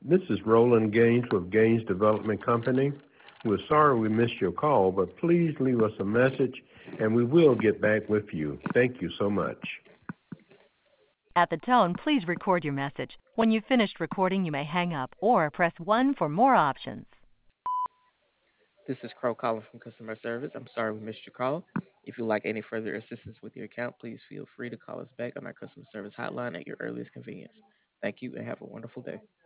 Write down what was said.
This is Roland Gaines with Gaines Development Company. We're sorry we missed your call, but please leave us a message and we will get back with you. Thank you so much. At the tone, please record your message. When you've finished recording, you may hang up or press 1 for more options. This is Crow calling from customer service. I'm sorry we missed your call. If you'd like any further assistance with your account, please feel free to call us back on our customer service hotline at your earliest convenience. Thank you and have a wonderful day.